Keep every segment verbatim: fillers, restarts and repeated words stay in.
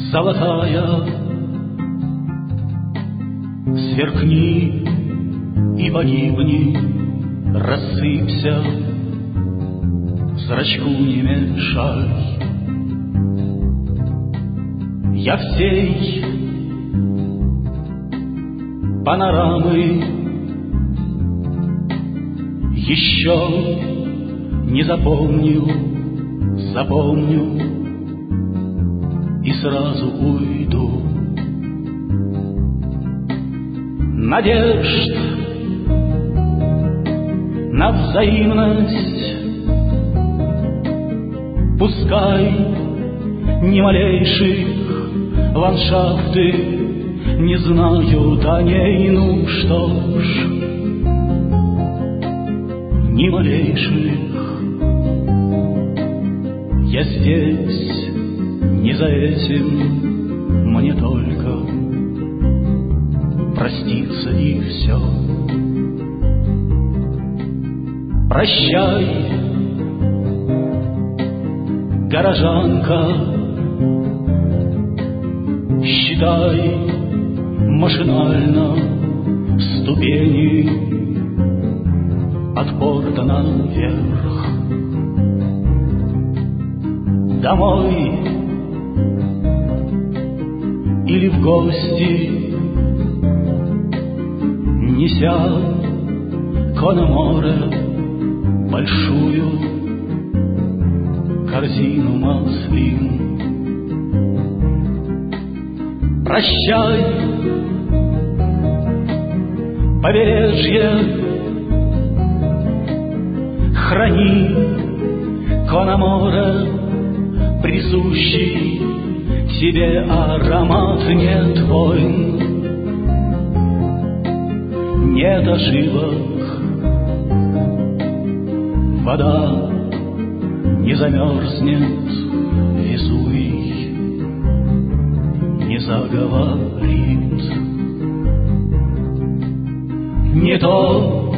золотая, сверкни и погибни, рассыпься, зрачку не мешай. Я всей панорамы еще не запомню, запомню и сразу уйду. Надежд на взаимность пускай ни малейших ландшафты не знают о ней, ну что ж, ни малейших. Я здесь не за этим, мне только проститься и все. Прощай, горожанка, считай машинально ступени от порта наверх. Домой или в гости, неся Кономоре большую корзину маслин. Прощай, побережье, храни Кономоре присущий тебе аромат. Нет войн, нет ошибок, вода не замерзнет, Везувий не заговорит. Не то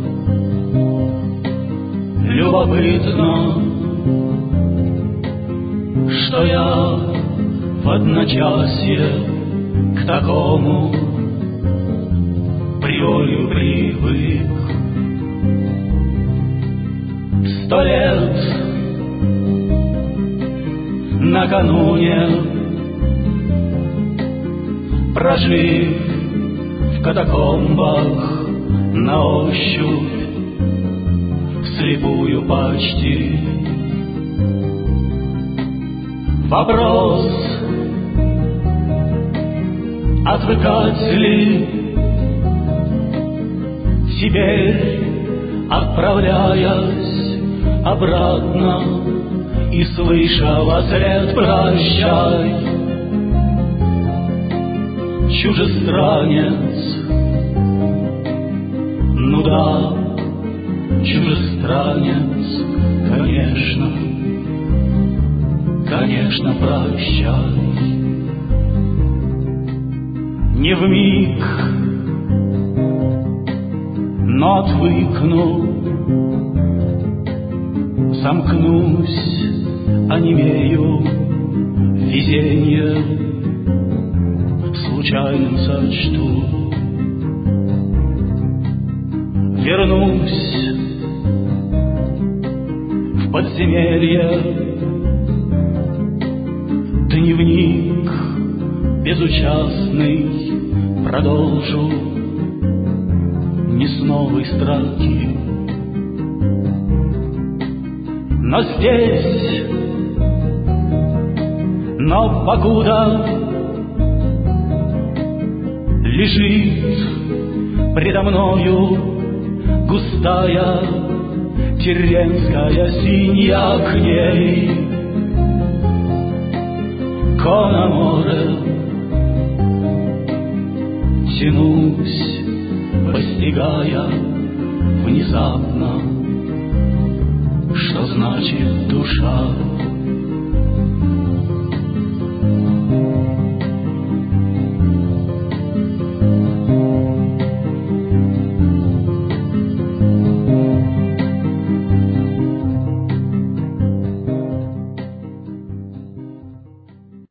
любопытно, что я в одночасье к такому приорию привык. Сто лет накануне, прожив в катакомбах на ощупь, вслепую почти. Вопрос, отвыкать ли теперь, отправляясь обратно и слыша вослед прощай, чужестранец. Ну да, чужестранец, конечно, конечно, прощай. Не вмиг, но отвыкну, замкнусь, онемею, везенье случайным сочту. Вернусь в подземелье, дневник безучастный продолжу не с новой строки. Но здесь, но покуда лежит предо мною густая теренская синья, к ней Кономоре тянусь, постигая внезапно, что значит душа.